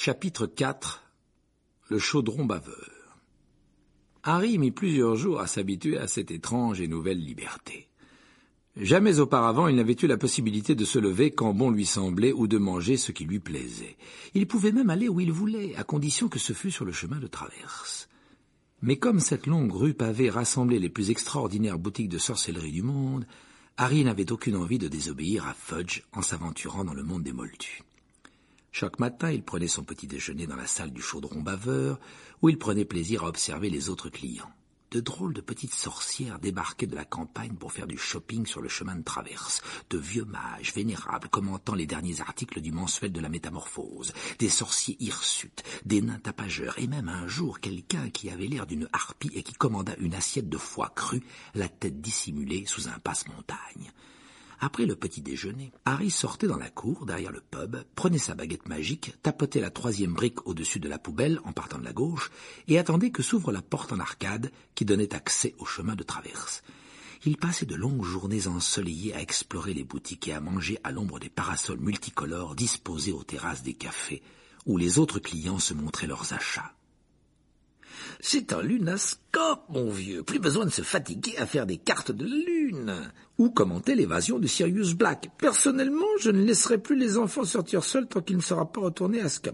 Chapitre 4. Le chaudron baveur. Harry mit plusieurs jours à s'habituer à cette étrange et nouvelle liberté. Jamais auparavant il n'avait eu la possibilité de se lever quand bon lui semblait ou de manger ce qui lui plaisait. Il pouvait même aller où il voulait, à condition que ce fût sur le chemin de traverse. Mais comme cette longue rue pavée rassemblait les plus extraordinaires boutiques de sorcellerie du monde, Harry n'avait aucune envie de désobéir à Fudge en s'aventurant dans le monde des moldus. Chaque matin, il prenait son petit déjeuner dans la salle du chaudron baveur, où il prenait plaisir à observer les autres clients. De drôles de petites sorcières débarquaient de la campagne pour faire du shopping sur le chemin de traverse, de vieux mages vénérables commentant les derniers articles du mensuel de la Métamorphose, des sorciers hirsutes, des nains tapageurs, et même un jour quelqu'un qui avait l'air d'une harpie et qui commanda une assiette de foie cru, la tête dissimulée sous un passe-montagne. Après le petit déjeuner, Harry sortait dans la cour, derrière le pub, prenait sa baguette magique, tapotait la 3e brique au-dessus de la poubelle en partant de la gauche, et attendait que s'ouvre la porte en arcade qui donnait accès au chemin de traverse. Il passait de longues journées ensoleillées à explorer les boutiques et à manger à l'ombre des parasols multicolores disposés aux terrasses des cafés, où les autres clients se montraient leurs achats. « C'est un lunascope, mon vieux, plus besoin de se fatiguer à faire des cartes de lune. » Ou commenter l'évasion de Sirius Black. « Personnellement, je ne laisserai plus les enfants sortir seuls tant qu'il ne sera pas retourné à Azkaban. »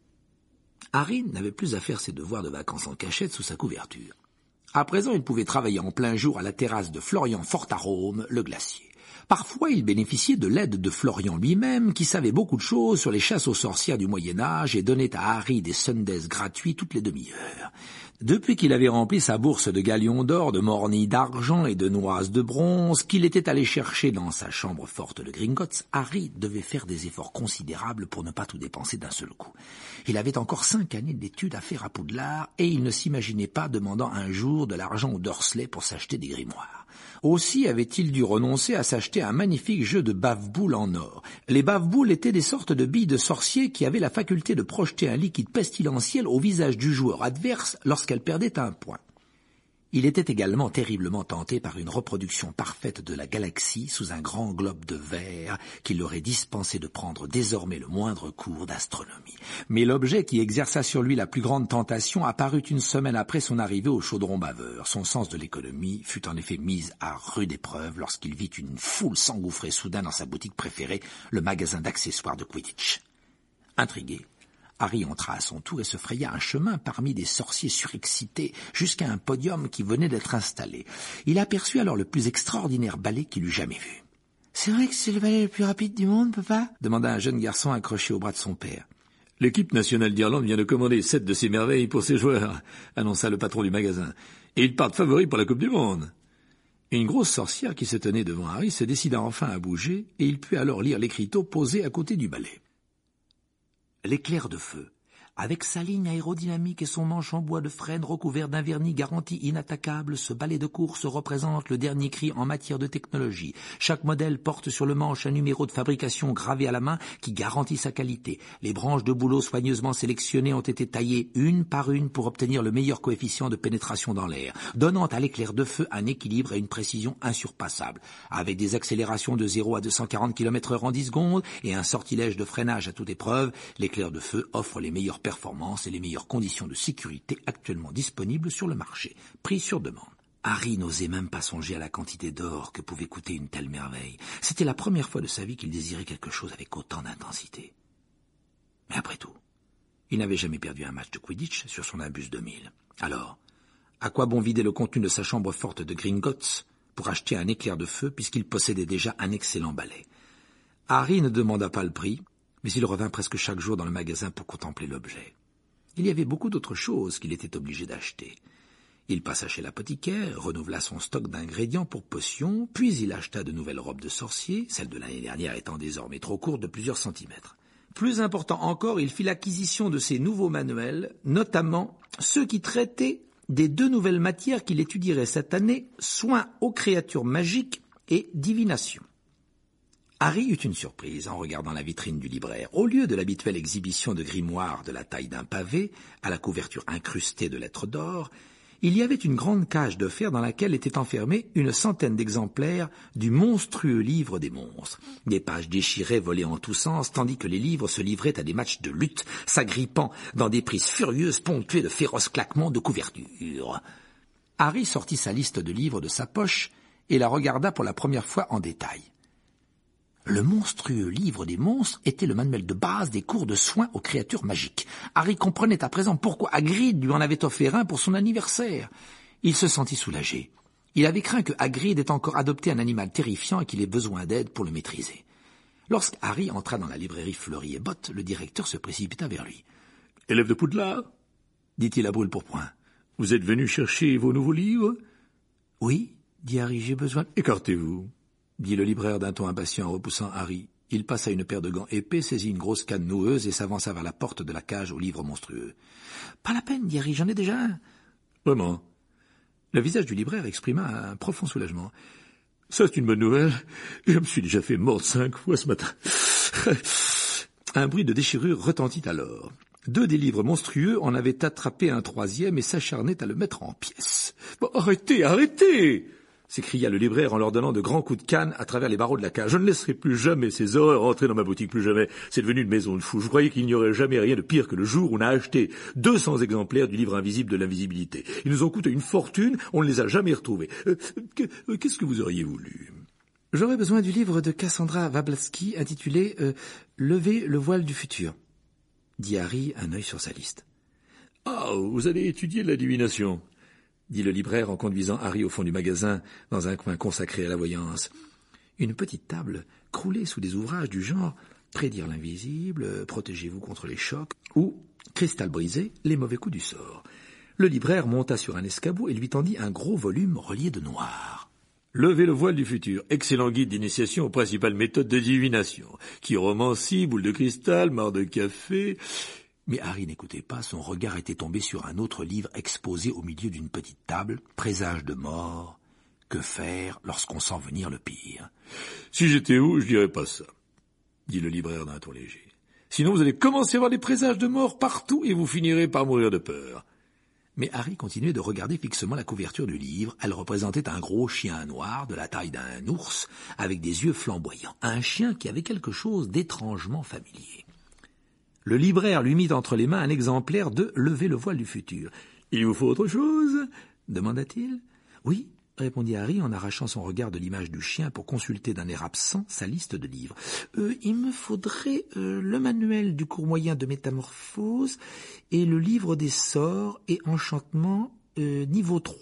Harry n'avait plus à faire ses devoirs de vacances en cachette sous sa couverture. À présent, il pouvait travailler en plein jour à la terrasse de Florian Fortarome, le glacier. Parfois, il bénéficiait de l'aide de Florian lui-même, qui savait beaucoup de choses sur les chasses aux sorcières du Moyen-Âge et donnait à Harry des Sundays gratuits toutes les demi-heures. Depuis qu'il avait rempli sa bourse de galions d'or, de mornies d'argent et de noises de bronze, qu'il était allé chercher dans sa chambre forte de Gringotts, Harry devait faire des efforts considérables pour ne pas tout dépenser d'un seul coup. Il avait encore 5 années d'études à faire à Poudlard, et il ne s'imaginait pas demandant un jour de l'argent aux Dursley pour s'acheter des grimoires. Aussi avait-il dû renoncer à s'acheter un magnifique jeu de bave-boules en or. Les bave-boules étaient des sortes de billes de sorciers qui avaient la faculté de projeter un liquide pestilentiel au visage du joueur adverse lorsqu'elle perdait un point. Il était également terriblement tenté par une reproduction parfaite de la galaxie sous un grand globe de verre qui l'aurait dispensé de prendre désormais le moindre cours d'astronomie. Mais l'objet qui exerça sur lui la plus grande tentation apparut une semaine après son arrivée au chaudron baveur. Son sens de l'économie fut en effet mis à rude épreuve lorsqu'il vit une foule s'engouffrer soudain dans sa boutique préférée, le magasin d'accessoires de Quidditch. Intrigué, Harry entra à son tour et se fraya un chemin parmi des sorciers surexcités jusqu'à un podium qui venait d'être installé. Il aperçut alors le plus extraordinaire balai qu'il eût jamais vu. « C'est vrai que c'est le balai le plus rapide du monde, papa ?» demanda un jeune garçon accroché au bras de son père. « L'équipe nationale d'Irlande vient de commander 7 de ces merveilles pour ses joueurs, » annonça le patron du magasin. « Et ils partent favoris pour la Coupe du Monde. » Une grosse sorcière qui se tenait devant Harry se décida enfin à bouger, et il put alors lire l'écriteau posé à côté du balai. L'éclair de feu. Avec sa ligne aérodynamique et son manche en bois de frêne recouvert d'un vernis garanti inattaquable, ce balai de course représente le dernier cri en matière de technologie. Chaque modèle porte sur le manche un numéro de fabrication gravé à la main qui garantit sa qualité. Les branches de bouleau soigneusement sélectionnées ont été taillées une par une pour obtenir le meilleur coefficient de pénétration dans l'air, donnant à l'éclair de feu un équilibre et une précision insurpassables. Avec des accélérations de 0 à 240 km/h en 10 secondes et un sortilège de freinage à toute épreuve, l'éclair de feu offre les meilleures performances et les meilleures conditions de sécurité actuellement disponibles sur le marché, prix sur demande. Harry n'osait même pas songer à la quantité d'or que pouvait coûter une telle merveille. C'était la première fois de sa vie qu'il désirait quelque chose avec autant d'intensité. Mais après tout, il n'avait jamais perdu un match de Quidditch sur son Nimbus 2000. Alors, à quoi bon vider le contenu de sa chambre forte de Gringotts pour acheter un éclair de feu puisqu'il possédait déjà un excellent balai? Harry ne demanda pas le prix, mais il revint presque chaque jour dans le magasin pour contempler l'objet. Il y avait beaucoup d'autres choses qu'il était obligé d'acheter. Il passa chez l'apothicaire, renouvela son stock d'ingrédients pour potions, puis il acheta de nouvelles robes de sorcier, celles de l'année dernière étant désormais trop courtes de plusieurs centimètres. Plus important encore, il fit l'acquisition de ces nouveaux manuels, notamment ceux qui traitaient des 2 nouvelles matières qu'il étudierait cette année, soins aux créatures magiques et divination. Harry eut une surprise en regardant la vitrine du libraire. Au lieu de l'habituelle exhibition de grimoires de la taille d'un pavé, à la couverture incrustée de lettres d'or, Il y avait une grande cage de fer dans laquelle étaient enfermés une centaine d'exemplaires du monstrueux livre des monstres. Des pages déchirées volaient en tous sens, tandis que les livres se livraient à des matchs de lutte, s'agrippant dans des prises furieuses ponctuées de féroces claquements de couverture. Harry sortit sa liste de livres de sa poche et la regarda pour la première fois en détail. Le monstrueux livre des monstres était le manuel de base des cours de soins aux créatures magiques. Harry comprenait à présent pourquoi Hagrid lui en avait offert un pour son anniversaire. Il se sentit soulagé. Il avait craint que Hagrid ait encore adopté un animal terrifiant et qu'il ait besoin d'aide pour le maîtriser. Lorsque Harry entra dans la librairie Fleury et Botte, le directeur se précipita vers lui. « Élève de Poudlard » dit-il à brûle-pourpoint. « Vous êtes venu chercher vos nouveaux livres ?»« Oui, dit Harry, j'ai besoin... »« Écartez-vous » dit le libraire d'un ton impatient en repoussant Harry. Il passa une paire de gants épais, saisit une grosse canne noueuse et s'avança vers la porte de la cage aux livres monstrueux. « Pas la peine, dit Harry, j'en ai déjà un. »« Vraiment ?» Le visage du libraire exprima un profond soulagement. « Ça, c'est une bonne nouvelle. Je me suis déjà fait mordre 5 fois ce matin. » Un bruit de déchirure retentit alors. 2 des livres monstrueux en avaient attrapé un 3e et s'acharnaient à le mettre en pièces. « Bon, arrêtez !» s'écria le libraire en leur donnant de grands coups de canne à travers les barreaux de la cage. « Je ne laisserai plus jamais ces horreurs entrer dans ma boutique, plus jamais. C'est devenu une maison de fous. Je croyais qu'il n'y aurait jamais rien de pire que le jour où on a acheté 200 exemplaires du livre invisible de l'invisibilité. Ils nous ont coûté une fortune, on ne les a jamais retrouvés. Qu'est-ce que vous auriez voulu ?» J'aurais besoin du livre de Cassandra Wablaski intitulé « Lever le voile du futur », dit Harry, un œil sur sa liste. « Ah, vous allez étudier la divination » dit le libraire en conduisant Harry au fond du magasin, dans un coin consacré à la voyance. Une petite table croulée sous des ouvrages du genre « Prédire l'invisible »,« Protégez-vous contre les chocs » ou « Cristal brisé, les mauvais coups du sort ». Le libraire monta sur un escabeau et lui tendit un gros volume relié de noir. « Levez le voile du futur, excellent guide d'initiation aux principales méthodes de divination. Chiromancie, boule de cristal, marc de café... » Mais Harry n'écoutait pas, son regard était tombé sur un autre livre exposé au milieu d'une petite table, présage de mort. Que faire lorsqu'on sent venir le pire? « Si j'étais où, je dirais pas ça, » dit le libraire d'un ton léger. « Sinon vous allez commencer à avoir des présages de mort partout et vous finirez par mourir de peur. » Mais Harry continuait de regarder fixement la couverture du livre. Elle représentait un gros chien noir de la taille d'un ours, avec des yeux flamboyants. Un chien qui avait quelque chose d'étrangement familier. Le libraire lui mit entre les mains un exemplaire de « Lever le voile du futur ». « Il vous faut autre chose ?» demanda-t-il. « Oui », répondit Harry en arrachant son regard de l'image du chien pour consulter d'un air absent sa liste de livres. « Il me faudrait le manuel du cours moyen de métamorphose et le livre des sorts et enchantements niveau 3. »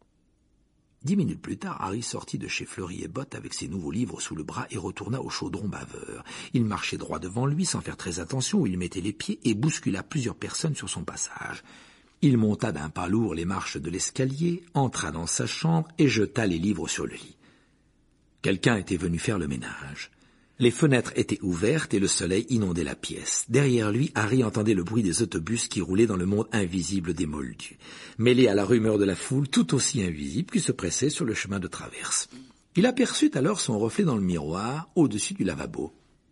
10 minutes plus tard, Harry sortit de chez Fleury et Botte avec ses nouveaux livres sous le bras et retourna au chaudron baveur. Il marchait droit devant lui sans faire très attention où il mettait les pieds et bouscula plusieurs personnes sur son passage. Il monta d'un pas lourd les marches de l'escalier, entra dans sa chambre et jeta les livres sur le lit. Quelqu'un était venu faire le ménage. Les fenêtres étaient ouvertes et le soleil inondait la pièce. Derrière lui, Harry entendait le bruit des autobus qui roulaient dans le monde invisible des Moldus, mêlé à la rumeur de la foule tout aussi invisible qui se pressait sur le chemin de traverse. Il aperçut alors son reflet dans le miroir, au-dessus du lavabo.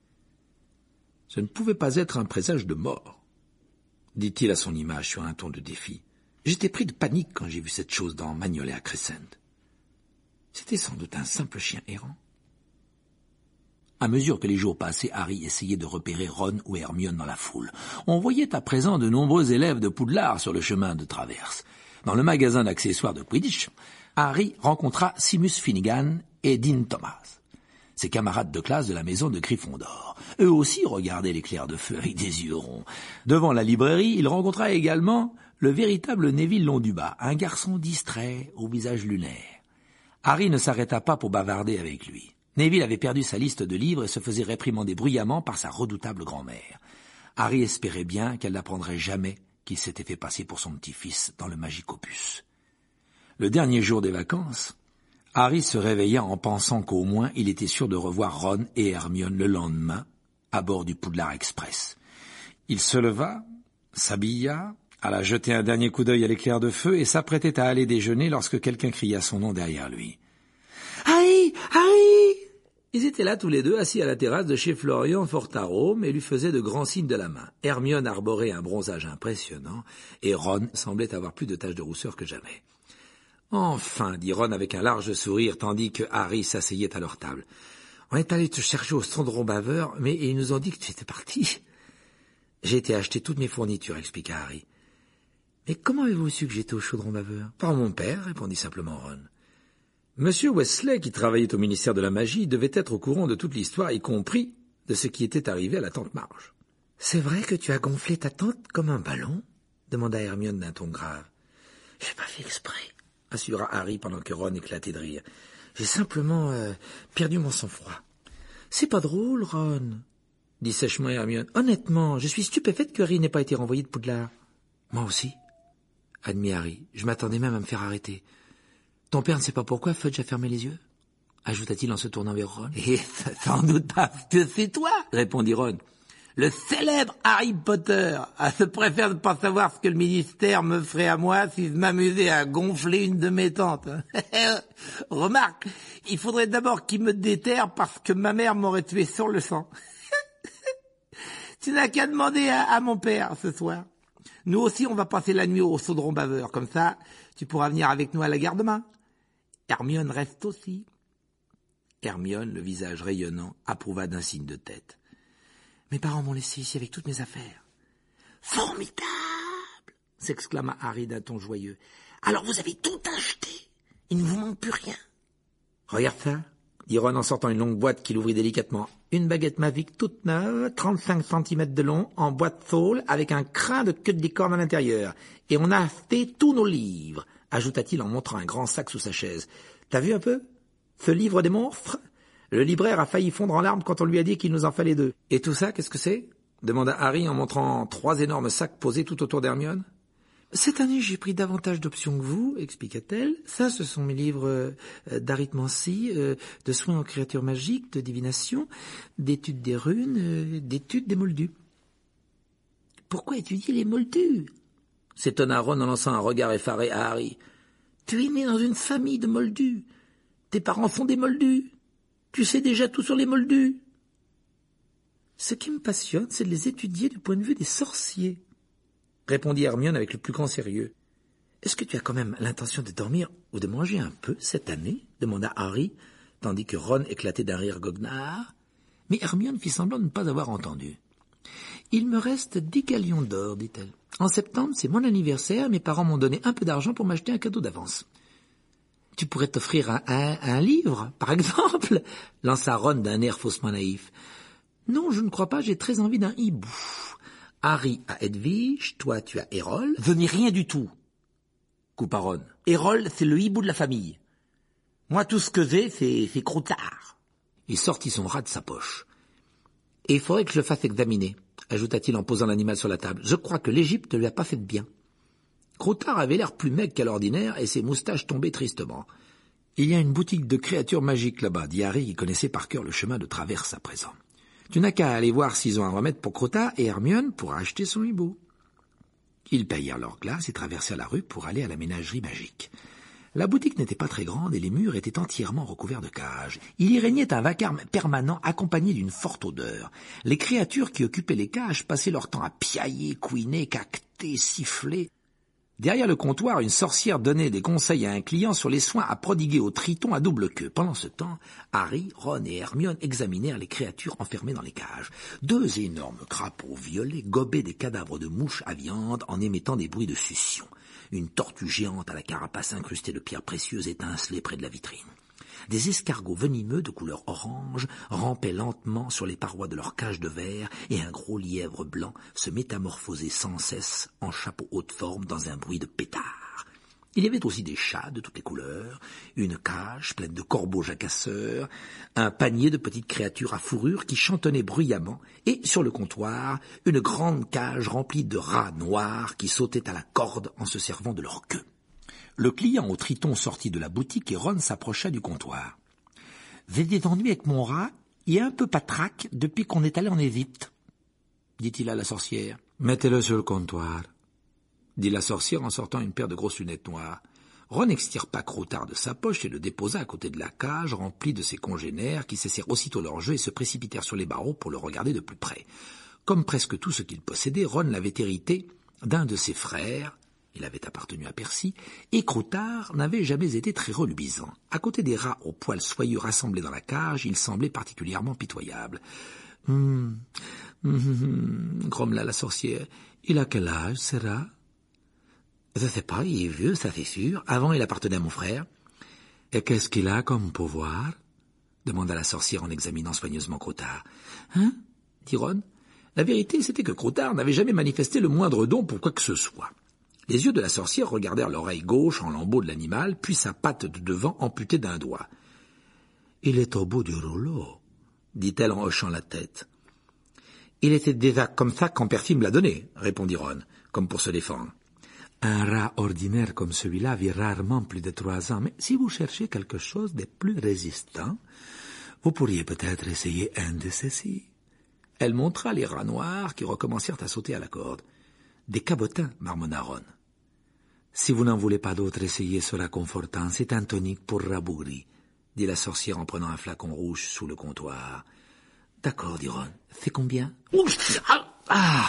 « Ce ne pouvait pas être un présage de mort, » dit-il à son image sur un ton de défi. « J'étais pris de panique quand j'ai vu cette chose dans Magnolia Crescent. C'était sans doute un simple chien errant. » À mesure que les jours passaient, Harry essayait de repérer Ron ou Hermione dans la foule. On voyait à présent de nombreux élèves de Poudlard sur le chemin de traverse. Dans le magasin d'accessoires de Quidditch, Harry rencontra Seamus Finnegan et Dean Thomas, ses camarades de classe de la maison de Gryffondor. Eux aussi regardaient les clairs de feu avec des yeux ronds. Devant la librairie, il rencontra également le véritable Neville Londubat, un garçon distrait au visage lunaire. Harry ne s'arrêta pas pour bavarder avec lui. Neville avait perdu sa liste de livres et se faisait réprimander bruyamment par sa redoutable grand-mère. Harry espérait bien qu'elle n'apprendrait jamais qu'il s'était fait passer pour son petit-fils dans le Magicopus. Le dernier jour des vacances, Harry se réveilla en pensant qu'au moins il était sûr de revoir Ron et Hermione le lendemain à bord du Poudlard Express. Il se leva, s'habilla, alla jeter un dernier coup d'œil à l'éclair de feu et s'apprêtait à aller déjeuner lorsque quelqu'un cria son nom derrière lui. « Harry! Harry !» Ils étaient là tous les deux, assis à la terrasse de chez Florian Fortarome, et lui faisaient de grands signes de la main. Hermione arborait un bronzage impressionnant, et Ron semblait avoir plus de taches de rousseur que jamais. « Enfin, dit Ron avec un large sourire, tandis que Harry s'asseyait à leur table. On est allé te chercher au Chaudron Baveur, mais ils nous ont dit que tu étais parti. J'ai été acheter toutes mes fournitures, expliqua Harry. Mais comment avez-vous su que j'étais au Chaudron Baveur? Par mon père, répondit simplement Ron. Monsieur Weasley, qui travaillait au ministère de la Magie, devait être au courant de toute l'histoire, y compris de ce qui était arrivé à la tante Marge. « C'est vrai que tu as gonflé ta tante comme un ballon ?» demanda Hermione d'un ton grave. « J'ai pas fait exprès, » assura Harry pendant que Ron éclatait de rire. « J'ai simplement perdu mon sang-froid. »« C'est pas drôle, Ron, » dit sèchement Hermione. « Honnêtement, je suis stupéfaite que Harry n'ait pas été renvoyé de Poudlard. »« Moi aussi, » admit Harry. « Je m'attendais même à me faire arrêter. » « Ton père ne sait pas pourquoi Fudge a fermé les yeux ?» ajouta-t-il en se tournant vers Ron. « Et sans doute parce que c'est toi !» répondit Ron. « Le célèbre Harry Potter se préfère ne pas savoir ce que le ministère me ferait à moi si je m'amusais à gonfler une de mes tantes. Remarque, il faudrait d'abord qu'il me déterre parce que ma mère m'aurait tué sur le sang. Tu n'as qu'à demander à mon père ce soir. Nous aussi, on va passer la nuit au Chaudron Baveur. Comme ça, tu pourras venir avec nous à la gare demain. Hermione reste aussi. » Hermione, le visage rayonnant, approuva d'un signe de tête. « Mes parents m'ont laissé ici avec toutes mes affaires. »« Formidable !» s'exclama Harry d'un ton joyeux. « Alors vous avez tout acheté. Il ne vous manque plus rien. »« Regarde ça !» dit Ron en sortant une longue boîte qu'il ouvrit délicatement. « Une baguette magique toute neuve, 35 cm de long, en boîte tôle, avec un crin de queue de licorne à l'intérieur. Et on a acheté tous nos livres. » ajouta-t-il en montrant un grand sac sous sa chaise. « T'as vu un peu? Ce livre des monstres? Le libraire a failli fondre en larmes quand on lui a dit qu'il nous en fallait 2. Et tout ça, qu'est-ce que c'est? » demanda Harry en montrant 3 énormes sacs posés tout autour d'Hermione. « Cette année, j'ai pris davantage d'options que vous, expliqua-t-elle. Ça, ce sont mes livres d'arithmancie, de soins aux créatures magiques, de divination, d'études des runes, d'études des moldus. »« Pourquoi étudier les moldus ?» s'étonna Ron en lançant un regard effaré à Harry. « Tu es né dans une famille de moldus. Tes parents sont des moldus. Tu sais déjà tout sur les moldus. »« Ce qui me passionne, c'est de les étudier du point de vue des sorciers, » répondit Hermione avec le plus grand sérieux. « Est-ce que tu as quand même l'intention de dormir ou de manger un peu cette année ?» demanda Harry, tandis que Ron éclatait d'un rire goguenard. Mais Hermione fit semblant de ne pas avoir entendu. « Il me reste 10 galions d'or, dit-elle. En septembre, c'est mon anniversaire, mes parents m'ont donné un peu d'argent pour m'acheter un cadeau d'avance. »« Tu pourrais t'offrir un livre, par exemple ?» lança Ron d'un air faussement naïf. « Non, je ne crois pas, j'ai très envie d'un hibou. Harry a Edwige, toi tu as Errol. »« Je n'ai rien du tout, » coupa Ron. « Errol, c'est le hibou de la famille. Moi, tout ce que j'ai, c'est Croutard. » Il sortit son rat de sa poche. « Et il faudrait que je le fasse examiner, » ajouta-t-il en posant l'animal sur la table. « Je crois que l'Égypte ne lui a pas fait de bien. » Croutard avait l'air plus maigre qu'à l'ordinaire et ses moustaches tombaient tristement. « Il y a une boutique de créatures magiques là-bas, » dit Harry, qui connaissait par cœur le chemin de traverse à présent. « Tu n'as qu'à aller voir s'ils ont un remède pour Croutard et Hermione pourra acheter son hibou. » Ils payèrent leur glace et traversèrent la rue pour aller à la ménagerie magique. La boutique n'était pas très grande et les murs étaient entièrement recouverts de cages. Il y régnait un vacarme permanent accompagné d'une forte odeur. Les créatures qui occupaient les cages passaient leur temps à piailler, couiner, caqueter, siffler. Derrière le comptoir, une sorcière donnait des conseils à un client sur les soins à prodiguer au triton à double queue. Pendant ce temps, Harry, Ron et Hermione examinèrent les créatures enfermées dans les cages. 2 énormes crapauds violets gobaient des cadavres de mouches à viande en émettant des bruits de succion. Une tortue géante à la carapace incrustée de pierres précieuses étincelait près de la vitrine. Des escargots venimeux de couleur orange rampaient lentement sur les parois de leur cage de verre et un gros lièvre blanc se métamorphosait sans cesse en chapeau haute forme dans un bruit de pétard. Il y avait aussi des chats de toutes les couleurs, une cage pleine de corbeaux jacasseurs, un panier de petites créatures à fourrure qui chantonnaient bruyamment, et sur le comptoir, une grande cage remplie de rats noirs qui sautaient à la corde en se servant de leur queue. Le client au triton sortit de la boutique et Ron s'approcha du comptoir. « J'ai des ennuis avec mon rat, il est un peu patraque depuis qu'on est allé en Égypte, » dit-il à la sorcière. « Mettez-le sur le comptoir, » dit la sorcière en sortant une paire de grosses lunettes noires. Ron extirpa Croutard de sa poche et le déposa à côté de la cage remplie de ses congénères qui cessèrent aussitôt leur jeu et se précipitèrent sur les barreaux pour le regarder de plus près. Comme presque tout ce qu'il possédait, Ron l'avait hérité d'un de ses frères, il avait appartenu à Percy, et Croutard n'avait jamais été très reluisant. À côté des rats aux poils soyeux rassemblés dans la cage, il semblait particulièrement pitoyable. Grommela la sorcière. Il a quel âge, ce rat? Je ne sais pas, il est vieux, ça c'est sûr. Avant, il appartenait à mon frère. Et qu'est-ce qu'il a comme pouvoir? Demanda la sorcière en examinant soigneusement Croutard. Hein? Dit Ron. La vérité, c'était que Croutard n'avait jamais manifesté le moindre don pour quoi que ce soit. Les yeux de la sorcière regardèrent l'oreille gauche en lambeau de l'animal, puis sa patte de devant amputée d'un doigt. « Il est au bout du rouleau, » dit-elle en hochant la tête. « Il était déjà comme ça quand Percy me l'a donné, » répondit Ron, comme pour se défendre. « Un rat ordinaire comme celui-là vit rarement plus de 3 ans, mais si vous cherchez quelque chose de plus résistant, vous pourriez peut-être essayer un de ceux-ci. » Elle montra les rats noirs qui recommencèrent à sauter à la corde. « Des cabotins, » marmonna Ron. « Si vous n'en voulez pas d'autres, essayez ce réconfortant. C'est un tonique pour rabougri, » dit la sorcière en prenant un flacon rouge sous le comptoir. « D'accord, dit Ron. C'est combien ?»« Ah !»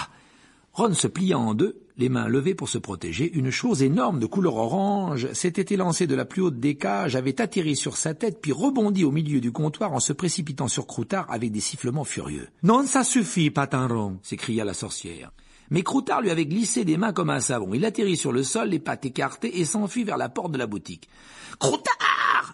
Ron se plia en deux, les mains levées pour se protéger. Une chose énorme de couleur orange s'était élancée de la plus haute des cages, avait atterri sur sa tête, puis rebondi au milieu du comptoir en se précipitant sur Croutard avec des sifflements furieux. « Non, ça suffit, patin rond !» s'écria la sorcière. Mais Croutard lui avait glissé des mains comme un savon. Il atterrit sur le sol, les pattes écartées, et s'enfuit vers la porte de la boutique. « Croutard !»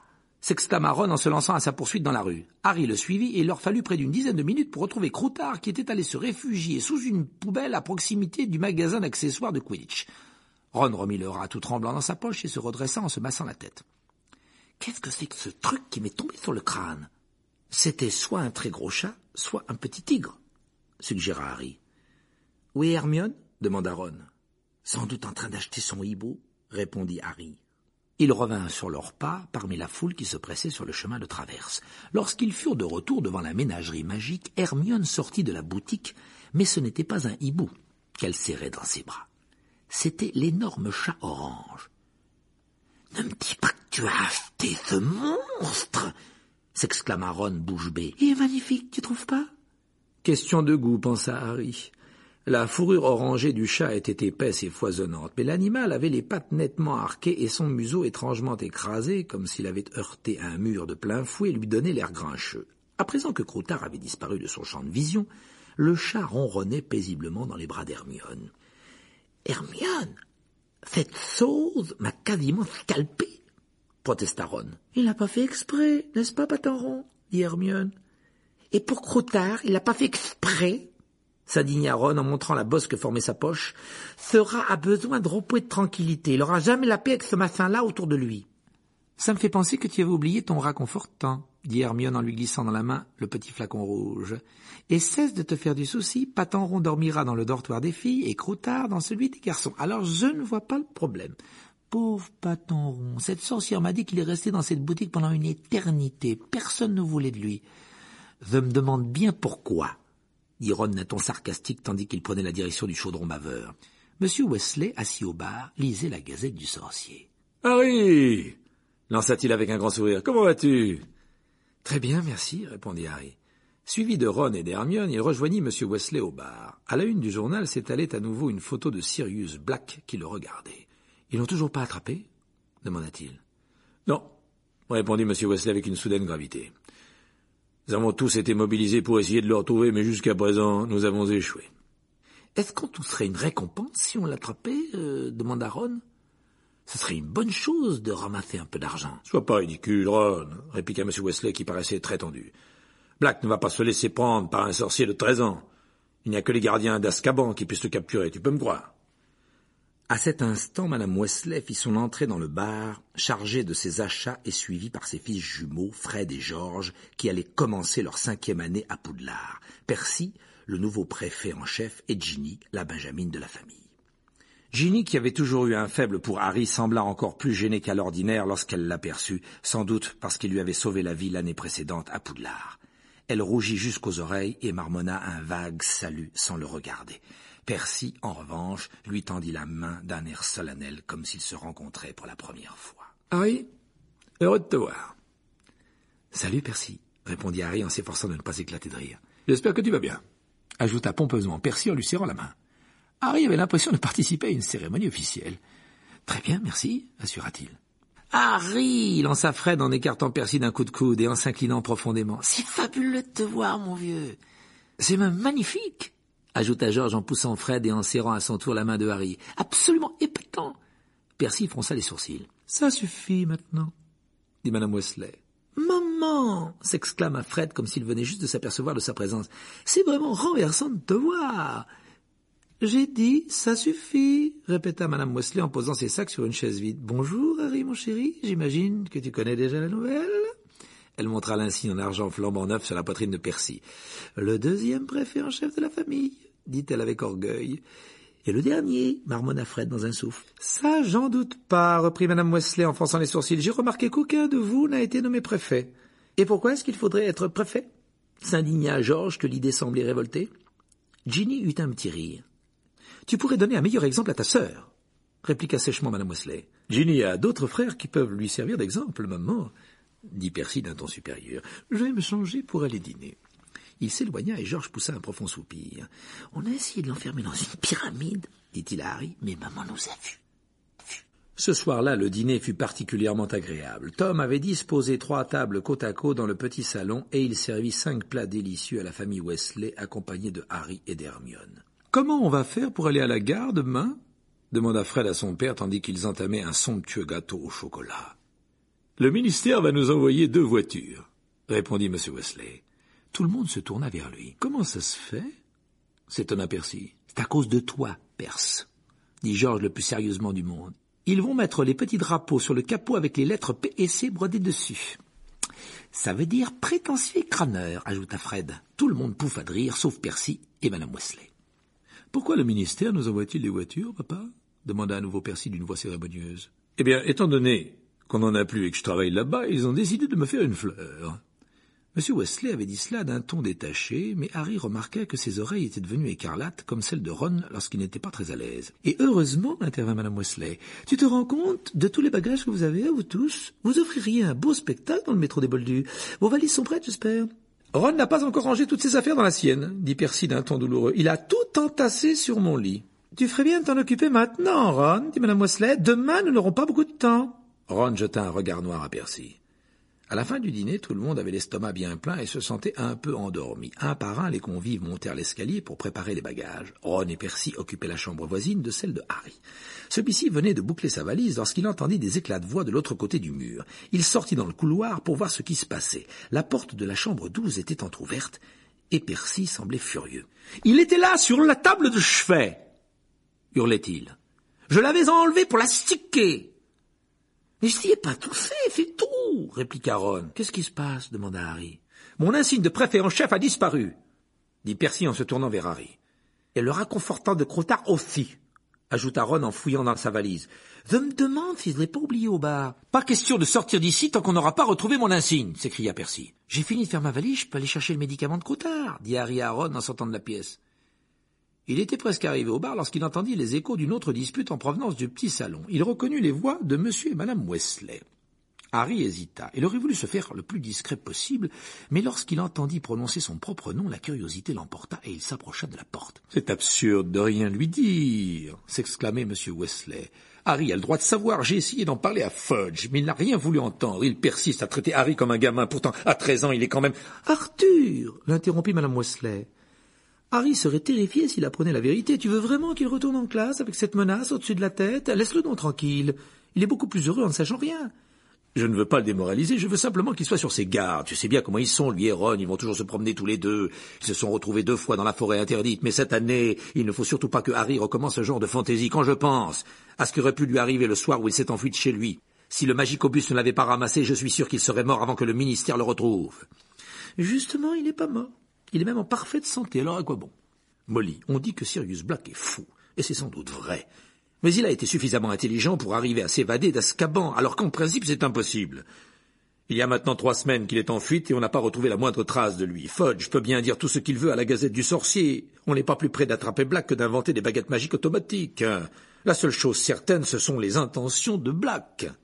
s'exclama Ron en se lançant à sa poursuite dans la rue. Harry le suivit et il leur fallut près d'une dizaine de minutes pour retrouver Croutard qui était allé se réfugier sous une poubelle à proximité du magasin d'accessoires de Quidditch. Ron remit le rat tout tremblant dans sa poche et se redressa en se massant la tête. « Qu'est-ce que c'est que ce truc qui m'est tombé sur le crâne ?» « C'était soit un très gros chat, soit un petit tigre, » suggéra Harry. « Où est Hermione ?» demanda Ron. « Sans doute en train d'acheter son hibou, » répondit Harry. Ils revinrent sur leurs pas parmi la foule qui se pressait sur le chemin de traverse. Lorsqu'ils furent de retour devant la ménagerie magique, Hermione sortit de la boutique, mais ce n'était pas un hibou qu'elle serrait dans ses bras. C'était l'énorme chat orange. « Ne me dis pas que tu as acheté ce monstre !» s'exclama Ron bouche bée. « Il est magnifique, tu trouves pas ?» Question de goût, pensa Harry. La fourrure orangée du chat était épaisse et foisonnante, mais l'animal avait les pattes nettement arquées et son museau étrangement écrasé, comme s'il avait heurté un mur de plein fouet, lui donnait l'air grincheux. À présent que Croutard avait disparu de son champ de vision, le chat ronronnait paisiblement dans les bras d'Hermione. « Hermione, cette chose m'a quasiment scalpé !» protesta Ron. « Il n'a pas fait exprès, n'est-ce pas, Patenron ?» dit Hermione. « Et pour Croutard, il n'a pas fait exprès ?» s'indigna Ron en montrant la bosse que formait sa poche. « Ce rat a besoin de repos et de tranquillité. Il n'aura jamais la paix avec ce massin-là autour de lui. »« Ça me fait penser que tu avais oublié ton réconfortant, » dit Hermione en lui glissant dans la main le petit flacon rouge. « Et cesse de te faire du souci, Patenron dormira dans le dortoir des filles et Croutard dans celui des garçons. Alors je ne vois pas le problème. » Pauvre Patenron, cette sorcière m'a dit qu'il est resté dans cette boutique pendant une éternité. Personne ne voulait de lui. Je me demande bien pourquoi, dit Ron d'un ton sarcastique tandis qu'il prenait la direction du chaudron baveur. Monsieur Weasley, assis au bar, lisait la Gazette du sorcier. « Harry !» lança-t-il avec un grand sourire. « Comment vas-tu ?»« Très bien, merci, » répondit Harry. Suivi de Ron et d'Hermione, il rejoignit Monsieur Weasley au bar. À la une du journal s'étalait à nouveau une photo de Sirius Black qui le regardait. « Ils l'ont toujours pas attrapé ?» demanda-t-il. « Non, » répondit Monsieur Weasley avec une soudaine gravité. « Nous avons tous été mobilisés pour essayer de le retrouver, mais jusqu'à présent, nous avons échoué. »« Est-ce qu'on toucherait une récompense si on l'attrapait ?» demanda Ron. « Ce serait une bonne chose de ramasser un peu d'argent. »« Sois pas ridicule, Ron, » répliqua M. Weasley qui paraissait très tendu. « Black ne va pas se laisser prendre par un sorcier de 13 ans. Il n'y a que les gardiens d'Azkaban qui puissent le capturer, tu peux me croire. » À cet instant, Madame Weasley fit son entrée dans le bar, chargée de ses achats et suivie par ses fils jumeaux, Fred et George, qui allaient commencer leur 5e année à Poudlard. Percy, le nouveau préfet en chef, et Ginny, la benjamine de la famille. Ginny, qui avait toujours eu un faible pour Harry, sembla encore plus gênée qu'à l'ordinaire lorsqu'elle l'aperçut, sans doute parce qu'il lui avait sauvé la vie l'année précédente à Poudlard. Elle rougit jusqu'aux oreilles et marmonna un vague salut sans le regarder. Percy, en revanche, lui tendit la main d'un air solennel comme s'ils se rencontraient pour la première fois. Harry, heureux de te voir. Salut, Percy, répondit Harry en s'efforçant de ne pas éclater de rire. J'espère que tu vas bien, ajouta pompeusement Percy en lui serrant la main. Harry avait l'impression de participer à une cérémonie officielle. Très bien, merci, assura-t-il. Harry, lança Fred en écartant Percy d'un coup de coude et en s'inclinant profondément. C'est fabuleux de te voir, mon vieux. C'est même magnifique, ajouta George en poussant Fred et en serrant à son tour la main de Harry. Absolument épatant. Percy fronça les sourcils. Ça suffit maintenant, dit Madame Weasley. Maman, s'exclama Fred comme s'il venait juste de s'apercevoir de sa présence. C'est vraiment renversant de te voir. J'ai dit, ça suffit, répéta Madame Weasley en posant ses sacs sur une chaise vide. Bonjour, Harry, mon chéri, j'imagine que tu connais déjà la nouvelle. Elle montra l'insigne en argent flambant neuf sur la poitrine de Percy. Le deuxième préfet en chef de la famille, dit-elle avec orgueil. Et le dernier, marmonna Fred dans un souffle. Ça, j'en doute pas, reprit Madame Weasley en fronçant les sourcils. J'ai remarqué qu'aucun de vous n'a été nommé préfet. Et pourquoi est-ce qu'il faudrait être préfet? S'indigna George que l'idée semblait révolter. Ginny eut un petit rire. Tu pourrais donner un meilleur exemple à ta sœur, répliqua sèchement Madame Weasley. Ginny a d'autres frères qui peuvent lui servir d'exemple, maman, dit Percy d'un ton supérieur. Je vais me changer pour aller dîner. Il s'éloigna et George poussa un profond soupir. On a essayé de l'enfermer dans une pyramide, dit-il à Harry, mais maman nous a vus. Ce soir-là, le dîner fut particulièrement agréable. Tom avait disposé 3 tables côte à côte dans le petit salon et il servit 5 plats délicieux à la famille Weasley, accompagnés de Harry et d'Hermione. « Comment on va faire pour aller à la gare demain ?» demanda Fred à son père tandis qu'ils entamaient un somptueux gâteau au chocolat. « Le ministère va nous envoyer 2 voitures, » répondit M. Weasley. Tout le monde se tourna vers lui. « Comment ça se fait ?» s'étonna Percy. « C'est à cause de toi, Perce, » dit George le plus sérieusement du monde. « Ils vont mettre les petits drapeaux sur le capot avec les lettres P et C brodées dessus. »« Ça veut dire prétentieux et crâneur, » ajouta Fred. Tout le monde pouffa de rire, sauf Percy et Madame Weasley. « Pourquoi le ministère nous envoie-t-il des voitures, papa ?» demanda à nouveau Percy d'une voix cérémonieuse. « Eh bien, étant donné qu'on n'en a plus et que je travaille là-bas, ils ont décidé de me faire une fleur. » M. Weasley avait dit cela d'un ton détaché, mais Harry remarqua que ses oreilles étaient devenues écarlates comme celles de Ron lorsqu'il n'était pas très à l'aise. « Et heureusement, intervint Madame Weasley, tu te rends compte de tous les bagages que vous avez à vous tous? Vous offririez un beau spectacle dans le métro des Boldus. Vos valises sont prêtes, j'espère. » Ron n'a pas encore rangé toutes ses affaires dans la sienne, dit Percy d'un ton douloureux. Il a tout entassé sur mon lit. Tu ferais bien de t'en occuper maintenant, Ron, dit Madame Weasley. Demain, nous n'aurons pas beaucoup de temps. Ron jeta un regard noir à Percy. À la fin du dîner, tout le monde avait l'estomac bien plein et se sentait un peu endormi. Un par un, les convives montèrent l'escalier pour préparer les bagages. Ron et Percy occupaient la chambre voisine de celle de Harry. Celui-ci venait de boucler sa valise lorsqu'il entendit des éclats de voix de l'autre côté du mur. Il sortit dans le couloir pour voir ce qui se passait. La porte de la chambre 12 était entr'ouverte et Percy semblait furieux. « Il était là, sur la table de chevet !» hurlait-il. « Je l'avais enlevé pour l'astiquer !»« Mais je n'y ai pas tout fait, c'est tout !» répliqua Ron. « Qu'est-ce qui se passe ?» demanda Harry. « Mon insigne de préfet en chef a disparu !» dit Percy en se tournant vers Harry. « Et le réconfortant de Croutard aussi !» ajouta Ron en fouillant dans sa valise. « Je me demande si je ne l'ai pas oublié au bar. »« Pas question de sortir d'ici tant qu'on n'aura pas retrouvé mon insigne !» s'écria Percy. « J'ai fini de faire ma valise, je peux aller chercher le médicament de Croutard !» dit Harry à Ron en sortant de la pièce. Il était presque arrivé au bar lorsqu'il entendit les échos d'une autre dispute en provenance du petit salon. Il reconnut les voix de M. et Mme Weasley. Harry hésita. Il aurait voulu se faire le plus discret possible, mais lorsqu'il entendit prononcer son propre nom, la curiosité l'emporta et il s'approcha de la porte. « C'est absurde de rien lui dire !» s'exclamait M. Weasley. « Harry a le droit de savoir, j'ai essayé d'en parler à Fudge, mais il n'a rien voulu entendre. Il persiste à traiter Harry comme un gamin, pourtant à 13 ans il est quand même... »« Arthur !» l'interrompit Mme Weasley. Harry serait terrifié s'il apprenait la vérité. Tu veux vraiment qu'il retourne en classe avec cette menace au-dessus de la tête? Laisse-le donc tranquille. Il est beaucoup plus heureux en ne sachant rien. Je ne veux pas le démoraliser, je veux simplement qu'il soit sur ses gardes. Tu sais bien comment ils sont, lui et Ron, ils vont toujours se promener tous les deux. Ils se sont retrouvés 2 fois dans la forêt interdite, mais cette année, il ne faut surtout pas que Harry recommence ce genre de fantaisie. Quand je pense à ce qui aurait pu lui arriver le soir où il s'est enfui de chez lui, si le magicobus ne l'avait pas ramassé, je suis sûr qu'il serait mort avant que le ministère le retrouve. Justement, il n'est pas mort. Il est même en parfaite santé, alors à quoi bon? Molly, on dit que Sirius Black est fou, et c'est sans doute vrai. Mais il a été suffisamment intelligent pour arriver à s'évader d'Azkaban, alors qu'en principe c'est impossible. Il y a maintenant 3 semaines qu'il est en fuite et on n'a pas retrouvé la moindre trace de lui. Fudge peut bien dire tout ce qu'il veut à la Gazette du Sorcier. On n'est pas plus près d'attraper Black que d'inventer des baguettes magiques automatiques. La seule chose certaine, ce sont les intentions de Black.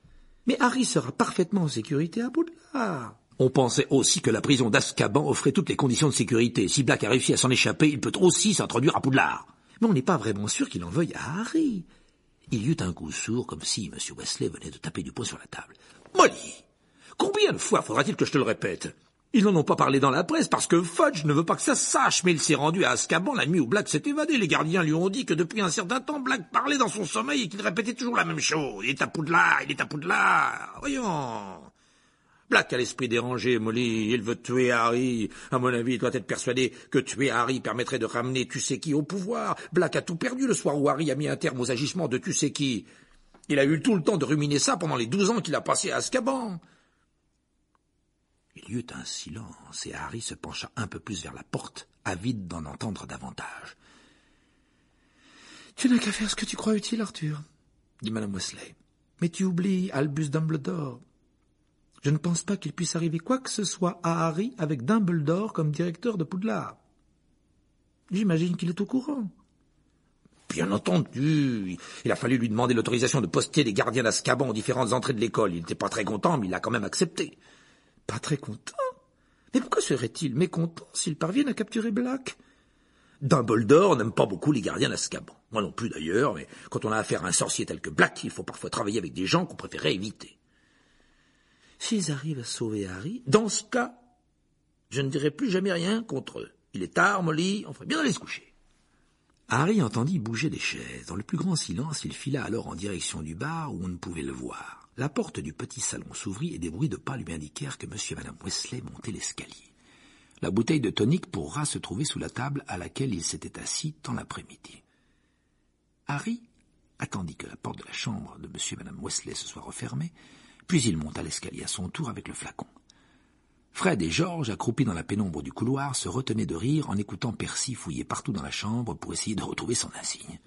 Mais Harry sera parfaitement en sécurité à Poudlard. On pensait aussi que la prison d'Azkaban offrait toutes les conditions de sécurité. Si Black a réussi à s'en échapper, il peut aussi s'introduire à Poudlard. Mais on n'est pas vraiment sûr qu'il en veuille à Harry. Il y eut un coup sourd, comme si M. Weasley venait de taper du poing sur la table. Molly, combien de fois faudra-t-il que je te le répète? Ils n'en ont pas parlé dans la presse parce que Fudge ne veut pas que ça se sache, mais il s'est rendu à Azkaban la nuit où Black s'est évadé. Les gardiens lui ont dit que depuis un certain temps, Black parlait dans son sommeil et qu'il répétait toujours la même chose. Il est à Poudlard, il est à Poudlard. Voyons. Black a l'esprit dérangé, Molly. Il veut tuer Harry. À mon avis, il doit être persuadé que tuer Harry permettrait de ramener tu sais qui au pouvoir. Black a tout perdu le soir où Harry a mis un terme aux agissements de tu sais qui. Il a eu tout le temps de ruminer ça pendant les 12 ans qu'il a passés à Azkaban. Il y eut un silence et Harry se pencha un peu plus vers la porte, avide d'en entendre davantage. « Tu n'as qu'à faire ce que tu crois utile, Arthur, » dit Madame Weasley. « Mais tu oublies Albus Dumbledore. Je ne pense pas qu'il puisse arriver quoi que ce soit à Harry avec Dumbledore comme directeur de Poudlard. J'imagine qu'il est au courant. » Bien entendu. Il a fallu lui demander l'autorisation de poster des gardiens d'Azkaban aux différentes entrées de l'école. Il n'était pas très content, mais il a quand même accepté. Pas très content? Mais pourquoi serait-il mécontent s'il parvient à capturer Black? Dumbledore n'aime pas beaucoup les gardiens d'Azkaban. Moi non plus d'ailleurs, mais quand on a affaire à un sorcier tel que Black, il faut parfois travailler avec des gens qu'on préférait éviter. S'ils arrivent à sauver Harry, dans ce cas, je ne dirai plus jamais rien contre eux. Il est tard, Molly, on ferait bien d'aller se coucher. Harry entendit bouger des chaises. Dans le plus grand silence, il fila alors en direction du bar où on ne pouvait le voir. La porte du petit salon s'ouvrit et des bruits de pas lui indiquèrent que M. et Mme Weasley montaient l'escalier. La bouteille de tonique pour rat se trouvait sous la table à laquelle il s'était assis tant l'après-midi. Harry attendit que la porte de la chambre de M. et Mme Weasley se soit refermée, puis il monta l'escalier à son tour avec le flacon. Fred et George, accroupis dans la pénombre du couloir, se retenaient de rire en écoutant Percy fouiller partout dans la chambre pour essayer de retrouver son insigne.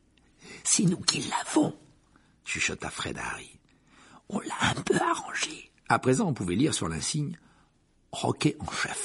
« C'est nous qui l'avons !» chuchota Fred à Harry. « On l'a un peu arrangé. » À présent, on pouvait lire sur l'insigne « Roquet en chef ».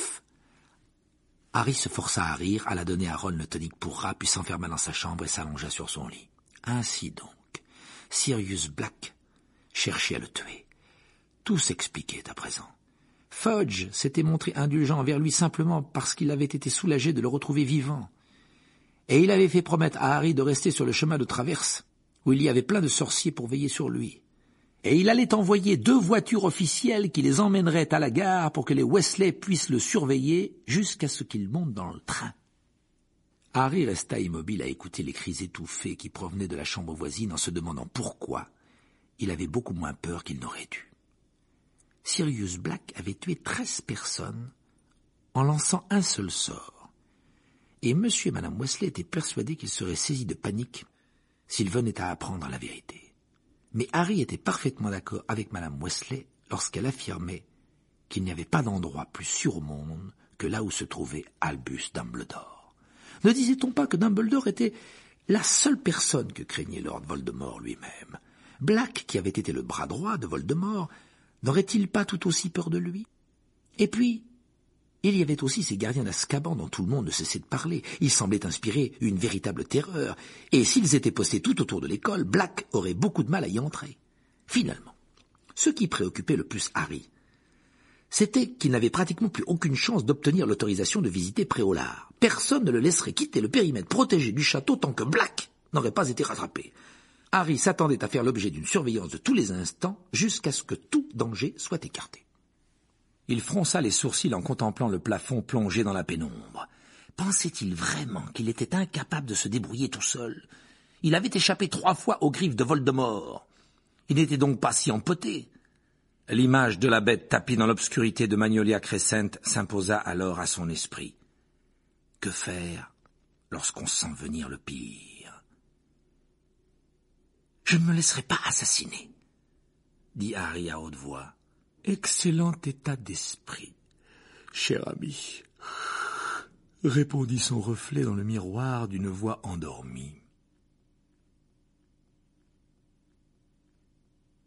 Harry se força à rire, alla donner à Ron le tonique pour rat, puis s'enferma dans sa chambre et s'allongea sur son lit. Ainsi donc, Sirius Black cherchait à le tuer. Tout s'expliquait à présent. Fudge s'était montré indulgent envers lui simplement parce qu'il avait été soulagé de le retrouver vivant. Et il avait fait promettre à Harry de rester sur le chemin de traverse, où il y avait plein de sorciers pour veiller sur lui. Et il allait envoyer 2 voitures officielles qui les emmèneraient à la gare pour que les Weasley puissent le surveiller jusqu'à ce qu'il monte dans le train. Harry resta immobile à écouter les cris étouffés qui provenaient de la chambre voisine en se demandant pourquoi il avait beaucoup moins peur qu'il n'aurait dû. Sirius Black avait tué 13 personnes en lançant un seul sort. Et M. et Mme Weasley étaient persuadés qu'il serait saisi de panique s'il venait à apprendre la vérité. Mais Harry était parfaitement d'accord avec Mme Weasley lorsqu'elle affirmait qu'il n'y avait pas d'endroit plus sûr au monde que là où se trouvait Albus Dumbledore. Ne disait-on pas que Dumbledore était la seule personne que craignait Lord Voldemort lui-même? Black, qui avait été le bras droit de Voldemort, n'aurait-il pas tout aussi peur de lui? Et puis, il y avait aussi ces gardiens d'Azkaban dont tout le monde ne cessait de parler. Ils semblaient inspirer une véritable terreur, et s'ils étaient postés tout autour de l'école, Black aurait beaucoup de mal à y entrer. Finalement, ce qui préoccupait le plus Harry, c'était qu'il n'avait pratiquement plus aucune chance d'obtenir l'autorisation de visiter Préolard. Personne ne le laisserait quitter le périmètre protégé du château tant que Black n'aurait pas été rattrapé. Harry s'attendait à faire l'objet d'une surveillance de tous les instants jusqu'à ce que tout danger soit écarté. Il fronça les sourcils en contemplant le plafond plongé dans la pénombre. Pensait-il vraiment qu'il était incapable de se débrouiller tout seul? Il avait échappé 3 fois aux griffes de Voldemort. Il n'était donc pas si empoté. L'image de la bête tapie dans l'obscurité de Magnolia Crescent s'imposa alors à son esprit. Que faire lorsqu'on sent venir le pire? « Je ne me laisserai pas assassiner, » dit Harry à haute voix. « Excellent état d'esprit, cher ami, » répondit son reflet dans le miroir d'une voix endormie.